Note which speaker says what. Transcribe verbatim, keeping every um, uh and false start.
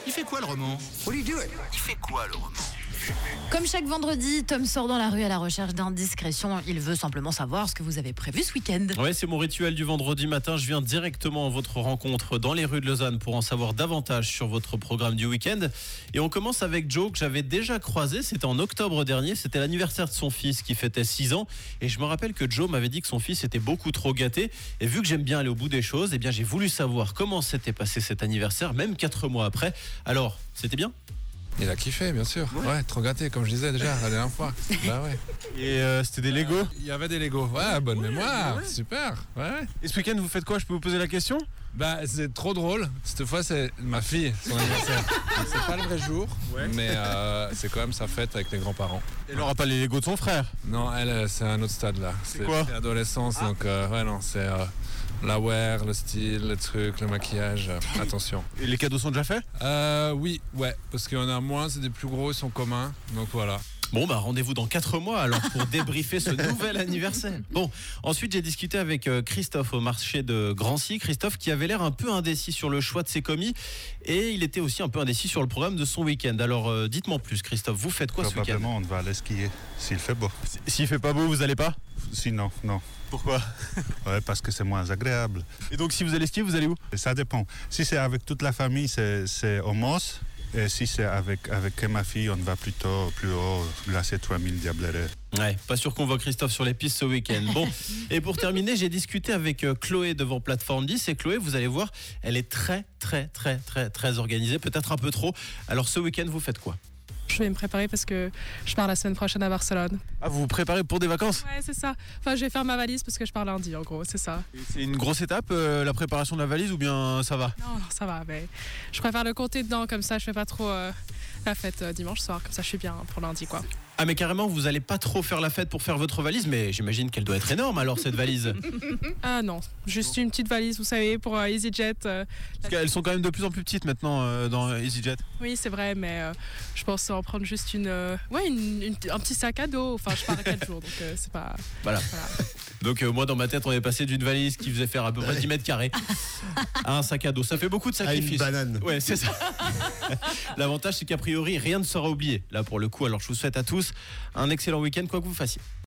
Speaker 1: Il fait quoi le roman? Il fait quoi le roman?
Speaker 2: Comme chaque vendredi, Tom sort dans la rue à la recherche d'indiscrétion. Il veut simplement savoir ce que vous avez prévu ce week-end.
Speaker 3: Ouais, c'est mon rituel du vendredi matin. Je viens directement à votre rencontre dans les rues de Lausanne pour en savoir davantage sur votre programme du week-end. Et on commence avec Joe, que j'avais déjà croisé. C'était en octobre dernier. C'était l'anniversaire de son fils qui fêtait six ans. Et je me rappelle que Joe m'avait dit que son fils était beaucoup trop gâté. Et vu que j'aime bien aller au bout des choses, eh bien, j'ai voulu savoir comment s'était passé cet anniversaire, même quatre mois après. Alors, c'était bien ?
Speaker 4: Il a kiffé, bien sûr. Ouais. ouais, trop gâté, comme je disais déjà la dernière fois. Bah ouais.
Speaker 3: Et euh, c'était des Legos ?
Speaker 4: Il y avait des Legos. Ouais, bonne ouais, mémoire. Ouais. Super. Ouais, ouais.
Speaker 3: Et ce week-end, vous faites quoi ? Je peux vous poser la question ?
Speaker 4: Bah, c'est trop drôle. Cette fois, c'est ma fille, son anniversaire. C'est pas le vrai jour, ouais. mais euh, c'est quand même sa fête avec les grands-parents.
Speaker 3: Et elle aura pas les Legos de son frère ?
Speaker 4: Non, elle, c'est un autre stade là.
Speaker 3: C'est, c'est quoi ?
Speaker 4: C'est l'adolescence, ah. donc euh, ouais, non, c'est euh, la wear, le style, le truc, le maquillage. Euh, attention.
Speaker 3: Et les cadeaux sont déjà faits ?
Speaker 4: euh, Oui, ouais, parce qu'il y en a moins, c'est des plus gros, ils sont communs, donc voilà.
Speaker 3: Bon, bah rendez-vous dans quatre mois alors pour débriefer ce nouvel anniversaire. Bon, ensuite j'ai discuté avec Christophe au marché de Grancy. Christophe qui avait l'air un peu indécis sur le choix de ses commis et il était aussi un peu indécis sur le programme de son week-end. Alors euh, dites-moi plus Christophe, vous faites quoi ce week-end ?
Speaker 5: Probablement on va aller skier, s'il fait beau.
Speaker 3: S'il fait pas beau, vous allez pas ?
Speaker 5: Sinon, non.
Speaker 3: Pourquoi ?
Speaker 5: Ouais, parce que c'est moins agréable.
Speaker 3: Et donc si vous allez skier, vous allez où ?
Speaker 5: Ça dépend. Si c'est avec toute la famille, c'est, c'est au Mos. Et si c'est avec, avec ma fille, on va plutôt plus haut, glacier trois mille Diableret.
Speaker 3: Ouais, pas sûr qu'on voit Christophe sur les pistes ce week-end. Bon, et pour terminer, j'ai discuté avec Chloé devant Plateforme dix. Et Chloé, vous allez voir, elle est très, très, très, très, très organisée, peut-être un peu trop. Alors ce week-end, vous faites quoi ?
Speaker 6: Je vais me préparer parce que je pars la semaine prochaine à Barcelone.
Speaker 3: Ah, vous vous préparez pour des vacances ?
Speaker 6: Ouais, c'est ça. Enfin, je vais faire ma valise parce que je pars lundi, en gros, c'est ça.
Speaker 3: Et c'est une grosse étape, euh, la préparation de la valise, ou bien ça va ?
Speaker 6: Non, non, ça va, mais je préfère le compter dedans, comme ça je fais pas trop euh, la fête euh, dimanche soir, comme ça je suis bien pour lundi, quoi.
Speaker 3: Ah, mais carrément, vous allez pas trop faire la fête pour faire votre valise, mais j'imagine qu'elle doit être énorme alors, cette valise.
Speaker 6: Ah non, juste une petite valise, vous savez, pour euh, EasyJet. Euh,
Speaker 3: Parce qu'elles sont quand même de plus en plus petites maintenant euh, dans EasyJet.
Speaker 6: Oui, c'est vrai, mais euh, je pense en prendre juste une, euh, ouais, une, une, un petit sac à dos. Enfin, je pars à quatre jours, donc euh, c'est pas...
Speaker 3: Voilà.
Speaker 6: voilà.
Speaker 3: Donc euh, moi, dans ma tête, on est passé d'une valise qui faisait faire à peu près dix mètres carrés à un sac à dos. Ça fait beaucoup de sacrifices.
Speaker 1: À une banane.
Speaker 3: Ouais, c'est ça. L'avantage, c'est qu'a priori, rien ne sera oublié. Là, pour le coup, alors je vous souhaite à tous un excellent week-end, quoi que vous fassiez.